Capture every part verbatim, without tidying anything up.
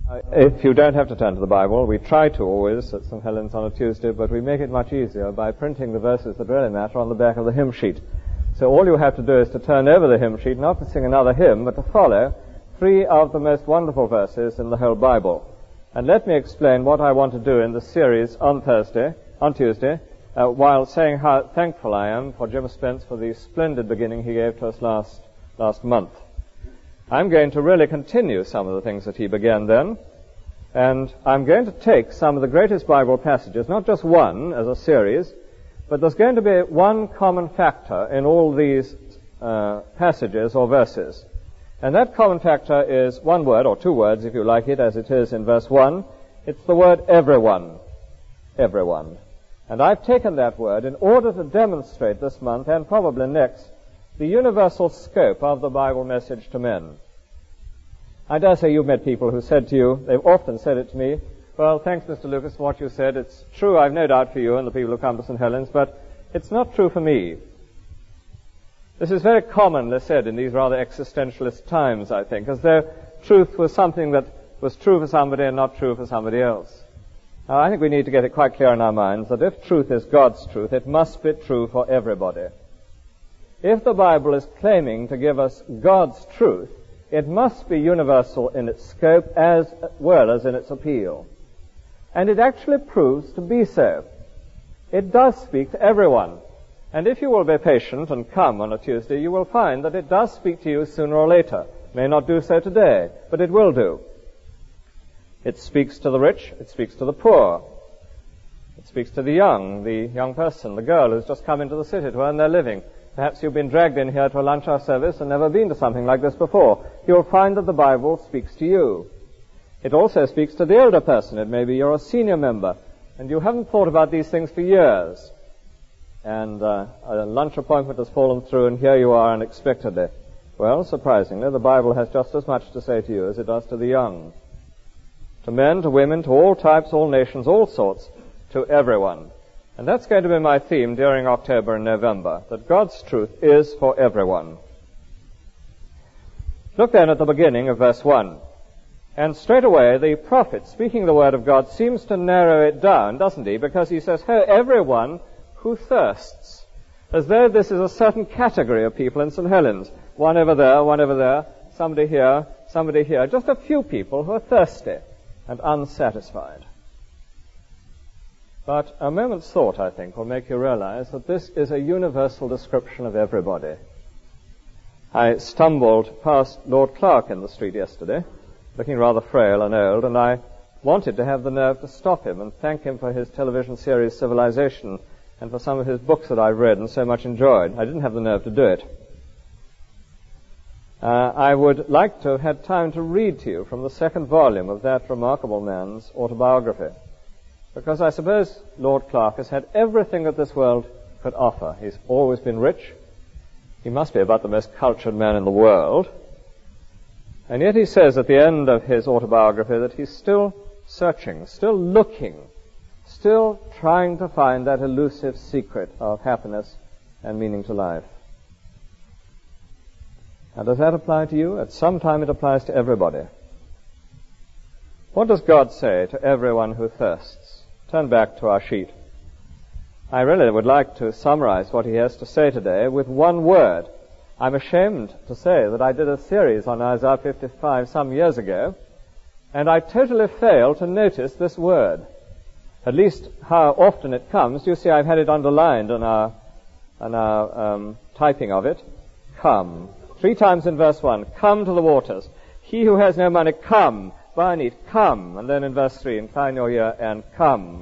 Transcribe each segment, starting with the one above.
Uh, if you don't have to turn to the Bible, we try to always at Saint Helens on a Tuesday, but we make it much easier by printing the verses that really matter on the back of the hymn sheet. So all you have to do is to turn over the hymn sheet, not to sing another hymn, but to follow three of the most wonderful verses in the whole Bible. And let me explain what I want to do in the series on Thursday, on Tuesday, uh, while saying how thankful I am for Jim Spence for the splendid beginning he gave to us last, last month. I'm going to really continue some of the things that he began then, and I'm going to take some of the greatest Bible passages, not just one as a series, but there's going to be one common factor in all these uh, passages or verses. And that common factor is one word, or two words if you like it, as it is in verse one. It's the word everyone. Everyone. And I've taken that word in order to demonstrate this month, and probably next, the universal scope of the Bible message to men. I dare say you've met people who said to you, they've often said it to me, well, thanks, Mister Lucas, for what you said. It's true, I've no doubt for you and the people who come to Saint Helens, but it's not true for me. This is very commonly said in these rather existentialist times, I think, as though truth was something that was true for somebody and not true for somebody else. Now, I think we need to get it quite clear in our minds that if truth is God's truth, it must be true for everybody. If the Bible is claiming to give us God's truth, it must be universal in its scope as well as in its appeal. And it actually proves to be so. It does speak to everyone. And if you will be patient and come on a Tuesday, you will find that it does speak to you sooner or later. It may not do so today, but it will do. It speaks to the rich, it speaks to the poor. It speaks to the young, the young person, the girl who's just come into the city to earn their living. Perhaps you've been dragged in here to a lunch hour service and never been to something like this before. You'll find that the Bible speaks to you. It also speaks to the elder person. It may be you're a senior member, and you haven't thought about these things for years. And uh, a lunch appointment has fallen through, and here you are unexpectedly. Well, surprisingly, the Bible has just as much to say to you as it does to the young. To men, to women, to all types, all nations, all sorts, to everyone. And that's going to be my theme during October and November, that God's truth is for everyone. Look then at the beginning of verse one. And straight away the prophet, speaking the word of God, seems to narrow it down, doesn't he? Because he says, "Ho, everyone who thirsts." As though this is a certain category of people in Saint Helens. One over there, one over there, somebody here, somebody here. Just a few people who are thirsty and unsatisfied. But a moment's thought, I think, will make you realize that this is a universal description of everybody. I stumbled past Lord Clark in the street yesterday, looking rather frail and old, and I wanted to have the nerve to stop him and thank him for his television series Civilization and for some of his books that I've read and so much enjoyed. I didn't have the nerve to do it. Uh, I would like to have had time to read to you from the second volume of that remarkable man's autobiography. Because I suppose Lord Clark has had everything that this world could offer. He's always been rich. He must be about the most cultured man in the world. And yet he says at the end of his autobiography that he's still searching, still looking, still trying to find that elusive secret of happiness and meaning to life. Now, does that apply to you? At some time it applies to everybody. What does God say to everyone who thirsts? Turn back to our sheet. I really would like to summarize what he has to say today with one word. I'm ashamed to say that I did a series on Isaiah fifty-five some years ago, and I totally failed to notice this word. At least how often it comes. You see, I've had it underlined in our, in our um, typing of it. Come. Three times in verse one. Come to the waters. He who has no money, come. Buy and eat, come. And then in verse three, incline your ear and come.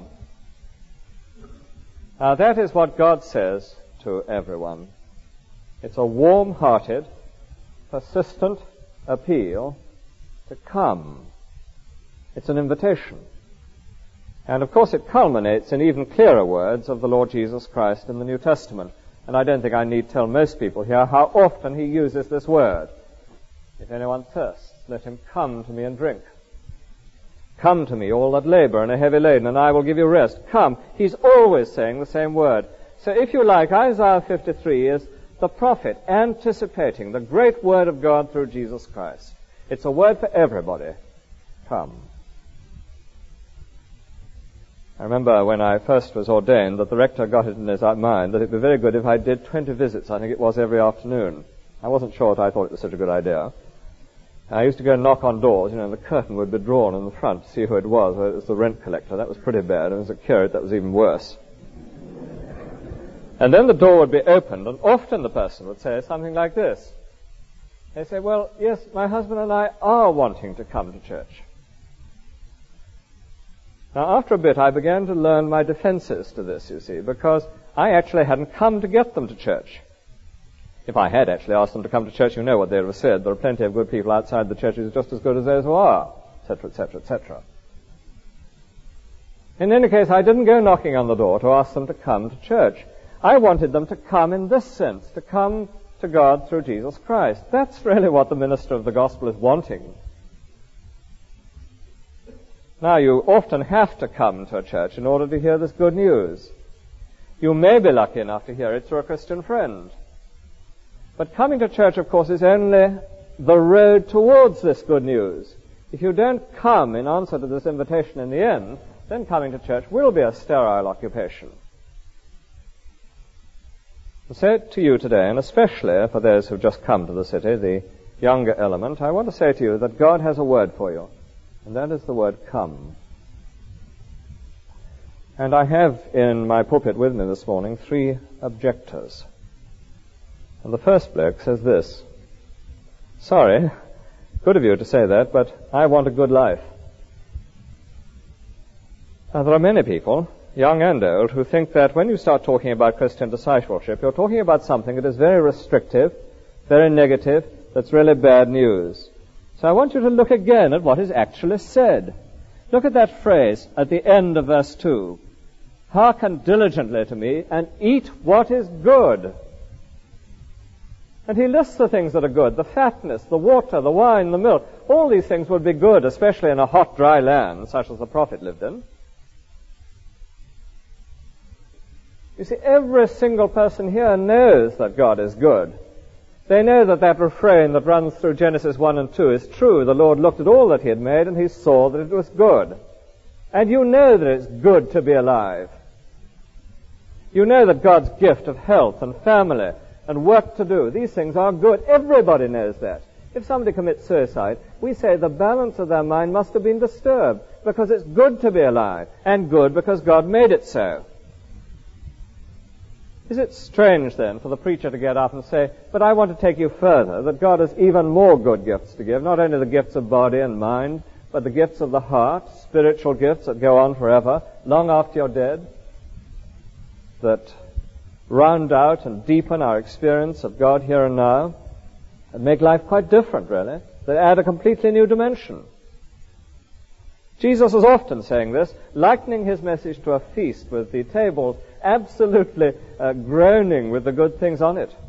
Now that is what God says to everyone. It's a warm-hearted, persistent appeal to come. It's an invitation. And of course it culminates in even clearer words of the Lord Jesus Christ in the New Testament. And I don't think I need tell most people here how often he uses this word. If anyone thirsts, let him come to me and drink. Come to me, all that labor and are heavy laden, and I will give you rest. Come. He's always saying the same word. So if you like, Isaiah fifty-three is the prophet anticipating the great word of God through Jesus Christ. It's a word for everybody. Come. I remember when I first was ordained that the rector got it in his mind that it would be very good if I did twenty visits, I think it was, every afternoon. I wasn't sure that I thought it was such a good idea. I used to go and knock on doors, you know, and the curtain would be drawn in the front to see who it was. Well, it was the rent collector. That was pretty bad. It was a curate. That was even worse. And then the door would be opened, and often the person would say something like this. They say, well, yes, my husband and I are wanting to come to church. Now, after a bit, I began to learn my defenses to this, you see, because I actually hadn't come to get them to church. If I had actually asked them to come to church, you know what they would have said. There are plenty of good people outside the churches just as good as those who are, et cetera, et cetera, et cetera. In any case, I didn't go knocking on the door to ask them to come to church. I wanted them to come in this sense, to come to God through Jesus Christ. That's really what the minister of the gospel is wanting. Now, you often have to come to a church in order to hear this good news. You may be lucky enough to hear it through a Christian friend. But coming to church, of course, is only the road towards this good news. If you don't come in answer to this invitation in the end, then coming to church will be a sterile occupation. So to you today, and especially for those who've just come to the city, the younger element, I want to say to you that God has a word for you, and that is the word come. And I have in my pulpit with me this morning three objectors. And the first bloke says this: sorry, good of you to say that, but I want a good life. Now, there are many people, young and old, who think that when you start talking about Christian discipleship, you're talking about something that is very restrictive, very negative, that's really bad news. So I want you to look again at what is actually said. Look at that phrase at the end of verse two. Hearken diligently to me and eat what is good. And he lists the things that are good, the fatness, the water, the wine, the milk. All these things would be good, especially in a hot, dry land, such as the prophet lived in. You see, every single person here knows that God is good. They know that that refrain that runs through Genesis one and two is true. The Lord looked at all that he had made, and he saw that it was good. And you know that it's good to be alive. You know that God's gift of health and family and work to do, these things are good. Everybody knows that. If somebody commits suicide, we say the balance of their mind must have been disturbed because it's good to be alive, and good because God made it so. Is it strange, then, for the preacher to get up and say, but I want to take you further, that God has even more good gifts to give, not only the gifts of body and mind, but the gifts of the heart, spiritual gifts that go on forever, long after you're dead, that round out and deepen our experience of God here and now, and make life quite different, really, that add a completely new dimension. Jesus was often saying this, likening his message to a feast with the tables absolutely uh, groaning with the good things on it.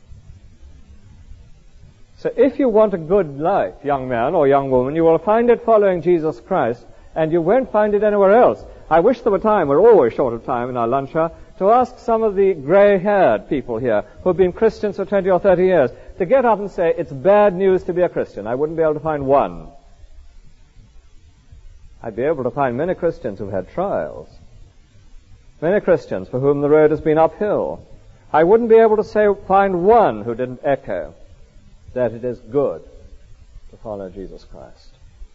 So if you want a good life, young man or young woman, you will find it following Jesus Christ, and you won't find it anywhere else. I wish there were time, we're always short of time in our lunch hour, to ask some of the grey-haired people here who have been Christians for twenty or thirty years to get up and say, it's bad news to be a Christian. I wouldn't be able to find one. I'd be able to find many Christians who've had trials. Many Christians for whom the road has been uphill. I wouldn't be able to say, find one who didn't echo that it is good to follow Jesus Christ.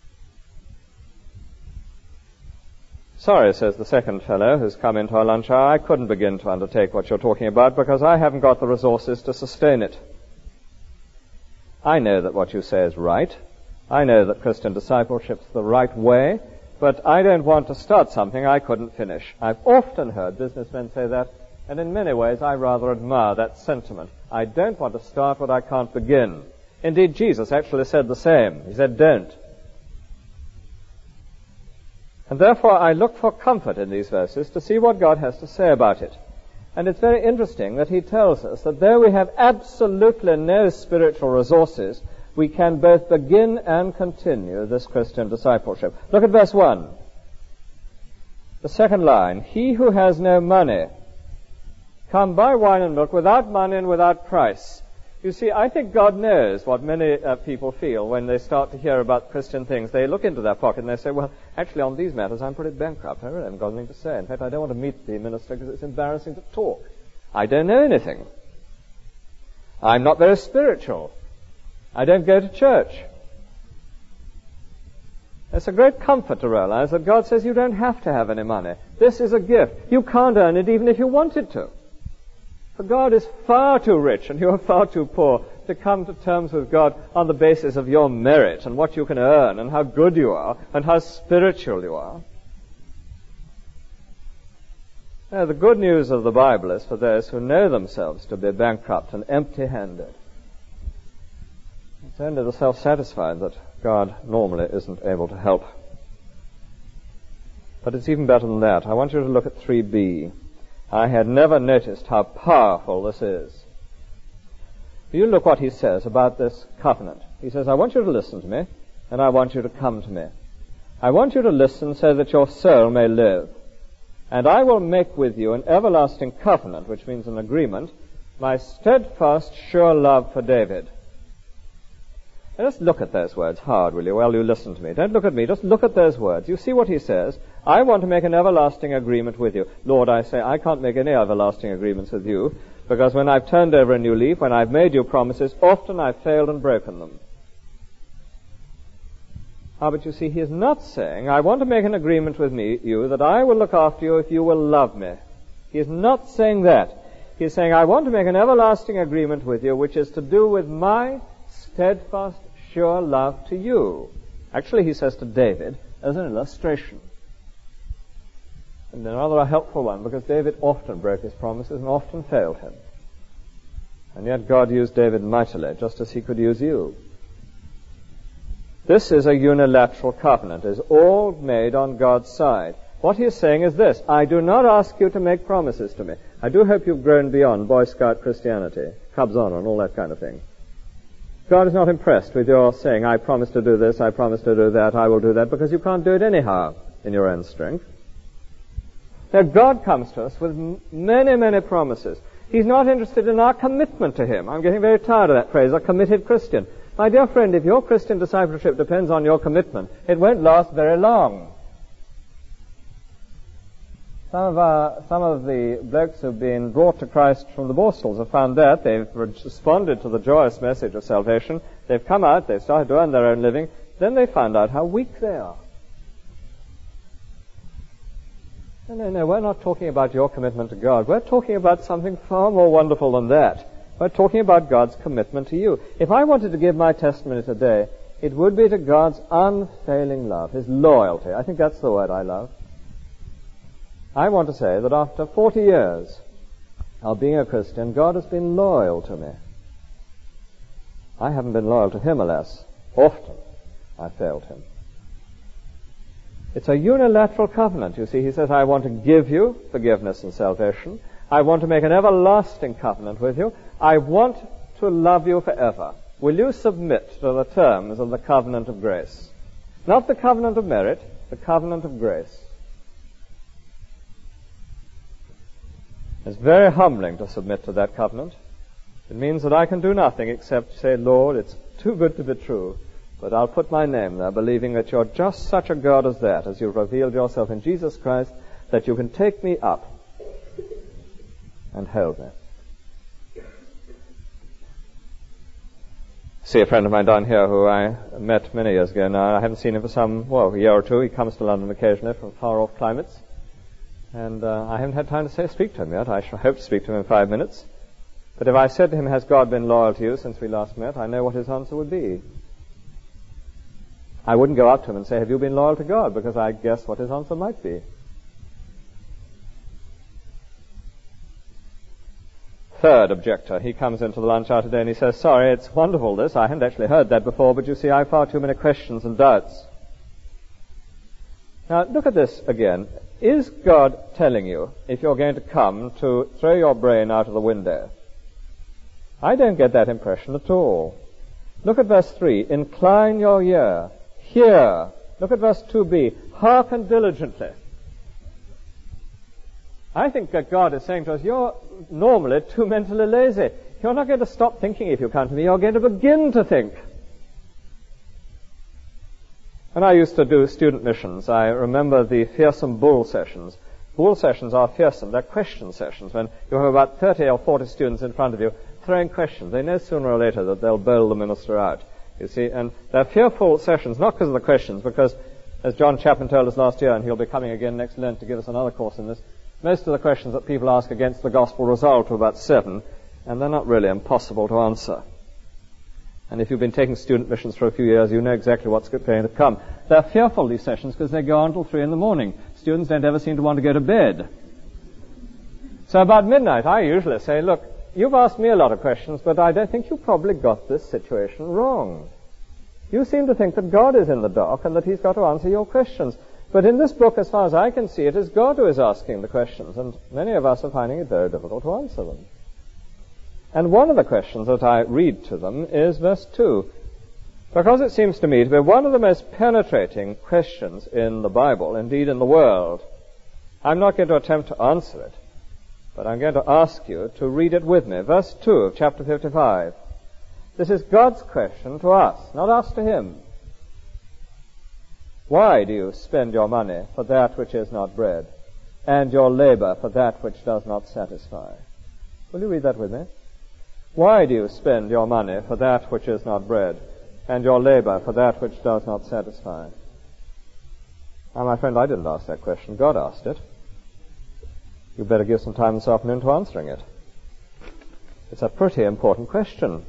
Sorry, says the second fellow who's come into our lunch hour, I couldn't begin to undertake what you're talking about because I haven't got the resources to sustain it. I know that what you say is right. I know that Christian discipleship's the right way, but I don't want to start something I couldn't finish. I've often heard businessmen say that, and in many ways I rather admire that sentiment. I don't want to start what I can't begin. Indeed, Jesus actually said the same. He said, don't. And therefore I look for comfort in these verses to see what God has to say about it. And it's very interesting that he tells us that though we have absolutely no spiritual resources, we can both begin and continue this Christian discipleship. Look at verse one. The second line, he who has no money, come buy wine and milk without money and without price. You see, I think God knows what many uh, people feel when they start to hear about Christian things. They look into their pocket and they say, well, actually on these matters I'm pretty bankrupt. I really haven't got anything to say. In fact, I don't want to meet the minister because it's embarrassing to talk. I don't know anything. I'm not very spiritual. I don't go to church. It's a great comfort to realize that God says you don't have to have any money. This is a gift. You can't earn it even if you wanted to. For God is far too rich and you are far too poor to come to terms with God on the basis of your merit and what you can earn and how good you are and how spiritual you are. Now, the good news of the Bible is for those who know themselves to be bankrupt and empty-handed. It's only the self-satisfied that God normally isn't able to help. But it's even better than that. I want you to look at three B. I had never noticed how powerful this is. You look what he says about this covenant. He says, I want you to listen to me, and I want you to come to me. I want you to listen so that your soul may live. And I will make with you an everlasting covenant, which means an agreement, my steadfast, sure love for David. Now just look at those words hard, will you, while you listen to me. Don't look at me, just look at those words. You see what he says? I want to make an everlasting agreement with you. Lord, I say, I can't make any everlasting agreements with you, because when I've turned over a new leaf, when I've made you promises, often I've failed and broken them. Ah, but you see, he is not saying, I want to make an agreement with me, you, that I will look after you if you will love me. He is not saying that. He is saying, I want to make an everlasting agreement with you, which is to do with my steadfast, sure love to you. Actually, he says to David as an illustration. And another a helpful one, because David often broke his promises and often failed him. And yet God used David mightily, just as he could use you. This is a unilateral covenant. It is all made on God's side. What he is saying is this: I do not ask you to make promises to me. I do hope you've grown beyond Boy Scout Christianity, Cubs honor, and all that kind of thing. God is not impressed with your saying, I promise to do this, I promise to do that, I will do that, because you can't do it anyhow in your own strength. Now, God comes to us with many, many promises. He's not interested in our commitment to him. I'm getting very tired of that phrase, a committed Christian. My dear friend, if your Christian discipleship depends on your commitment, it won't last very long. Some of, our, some of the blokes who've been brought to Christ from the Borstals have found that. They've responded to the joyous message of salvation. They've come out, they've started to earn their own living. Then they found out how weak they are. No, no, no, we're not talking about your commitment to God. We're talking about something far more wonderful than that. We're talking about God's commitment to you. If I wanted to give my testimony today, it would be to God's unfailing love, his loyalty. I think that's the word I love. I want to say that after forty years of being a Christian, God has been loyal to me. I haven't been loyal to him, alas. Often I failed him. It's a unilateral covenant, you see. He says, I want to give you forgiveness and salvation. I want to make an everlasting covenant with you. I want to love you forever. Will you submit to the terms of the covenant of grace? Not the covenant of merit, the covenant of grace. It's very humbling to submit to that covenant. It means that I can do nothing except say, Lord, it's too good to be true, but I'll put my name there, believing that you're just such a God as that, as you've revealed yourself in Jesus Christ, that you can take me up and hold me. See a friend of mine down here who I met many years ago now. I haven't seen him for some, well, a year or two. He comes to London occasionally from far-off climates. And uh, I haven't had time to say, speak to him yet. I shall hope to speak to him in five minutes. But if I said to him, has God been loyal to you since we last met, I know what his answer would be. I wouldn't go up to him and say, have you been loyal to God? Because I guess what his answer might be. Third objector, he comes into the lunch hour today and he says, sorry, it's wonderful this. I hadn't actually heard that before, but you see, I have far too many questions and doubts. Now, look at this again. Is God telling you, if you're going to come, to throw your brain out of the window? I don't get that impression at all. Look at verse three. Incline your ear. Hear. Look at verse two b. Hearken diligently. I think that God is saying to us, you're normally too mentally lazy. You're not going to stop thinking if you come to me. You're going to begin to think. When I used to do student missions, I remember the fearsome bull sessions. Bull sessions are fearsome. They're question sessions when you have about thirty or forty students in front of you throwing questions. They know sooner or later that they'll bowl the minister out, you see. And they're fearful sessions, not because of the questions, because, as John Chapman told us last year, and he'll be coming again next Lent to give us another course in this, most of the questions that people ask against the gospel result are about seven, and they're not really impossible to answer. And if you've been taking student missions for a few years, you know exactly what's going to come. They're fearful, these sessions, because they go on till three in the morning. Students don't ever seem to want to go to bed. So about midnight, I usually say, look, you've asked me a lot of questions, but I don't think you probably got this situation wrong. You seem to think that God is in the dark and that he's got to answer your questions. But in this book, as far as I can see, it is God who is asking the questions, and many of us are finding it very difficult to answer them. And one of the questions that I read to them is verse two, because it seems to me to be one of the most penetrating questions in the Bible, indeed in the world. I'm not going to attempt to answer it, but I'm going to ask you to read it with me. Verse two of chapter fifty-five. This is God's question to us, not us to him. Why do you spend your money for that which is not bread, and your labor for that which does not satisfy? Will you read that with me? Why do you spend your money for that which is not bread, and your labor for that which does not satisfy? Now, my friend, I didn't ask that question. God asked it. You better give some time this afternoon to answering it. It's a pretty important question.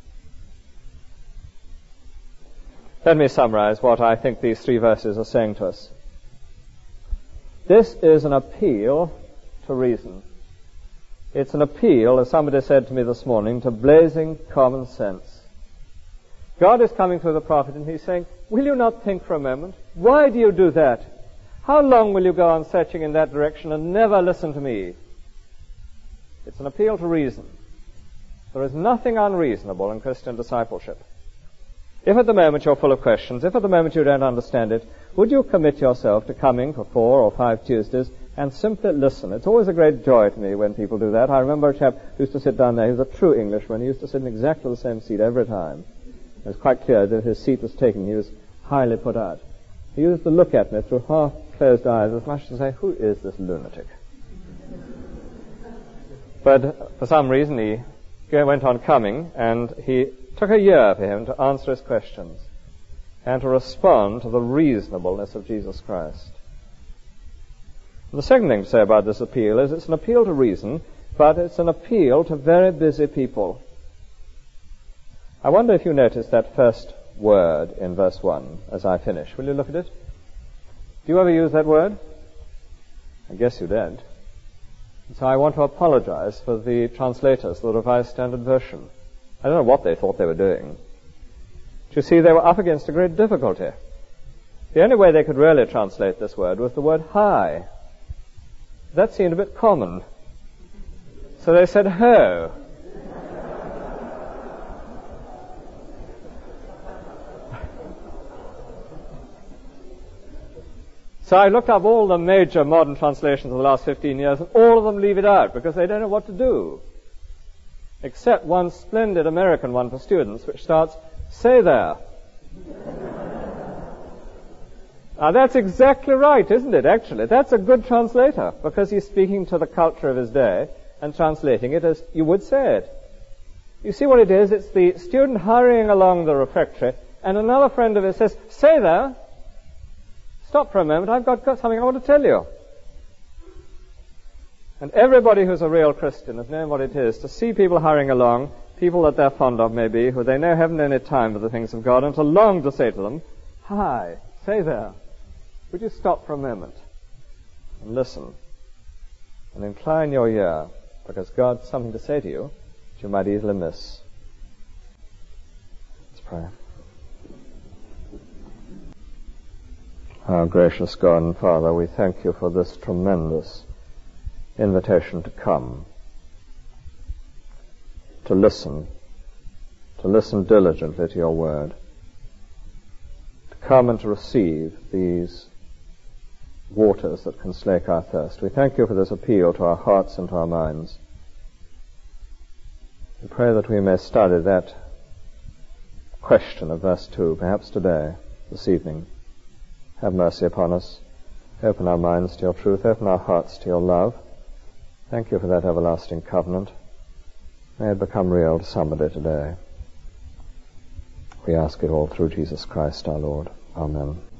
Let me summarize what I think these three verses are saying to us. This is an appeal to reason. It's an appeal, as somebody said to me this morning, to blazing common sense. God is coming through the prophet and he's saying, will you not think for a moment? Why do you do that? How long will you go on searching in that direction and never listen to me? It's an appeal to reason. There is nothing unreasonable in Christian discipleship. If at the moment you're full of questions, if at the moment you don't understand it, would you commit yourself to coming for four or five Tuesdays and simply listen? It's always a great joy to me when people do that. I remember a chap who used to sit down there. He was a true Englishman. He used to sit in exactly the same seat every time. It was quite clear that if his seat was taken, he was highly put out. He used to look at me through half-closed eyes as much as to say, who is this lunatic? But for some reason he went on coming, and he took a year for him to answer his questions and to respond to the reasonableness of Jesus Christ. And the second thing to say about this appeal is it's an appeal to reason, but it's an appeal to very busy people. I wonder if you noticed that first word in verse one as I finish. Will you look at it? Do you ever use that word? I guess you don't. So I want to apologize for the translators, the Revised Standard Version. I don't know what they thought they were doing. But you see, they were up against a great difficulty. The only way they could really translate this word was the word high. That seemed a bit common. So they said ho. So I looked up all the major modern translations of the last fifteen years, and all of them leave it out because they don't know what to do. Except one splendid American one for students, which starts, say there. Now that's exactly right, isn't it, actually? That's a good translator, because he's speaking to the culture of his day and translating it as you would say it. You see what it is? It's the student hurrying along the refectory, and another friend of his says, say there. Stop for a moment, I've got, got something I want to tell you. And everybody who's a real Christian has known what it is to see people hurrying along, people that they're fond of maybe, who they know haven't any time for the things of God, and to long to say to them, hi, say there, would you stop for a moment and listen and incline your ear, because God's something to say to you that you might easily miss. Let's pray. Our gracious God and Father, we thank you for this tremendous invitation to come, to listen, to listen diligently to your word, to come and to receive these waters that can slake our thirst. We thank you for this appeal to our hearts and to our minds. We pray that we may study that question of verse two, perhaps today, this evening. Have mercy upon us. Open our minds to your truth. Open our hearts to your love. Thank you for that everlasting covenant. May it become real to somebody today. We ask it all through Jesus Christ our Lord. Amen.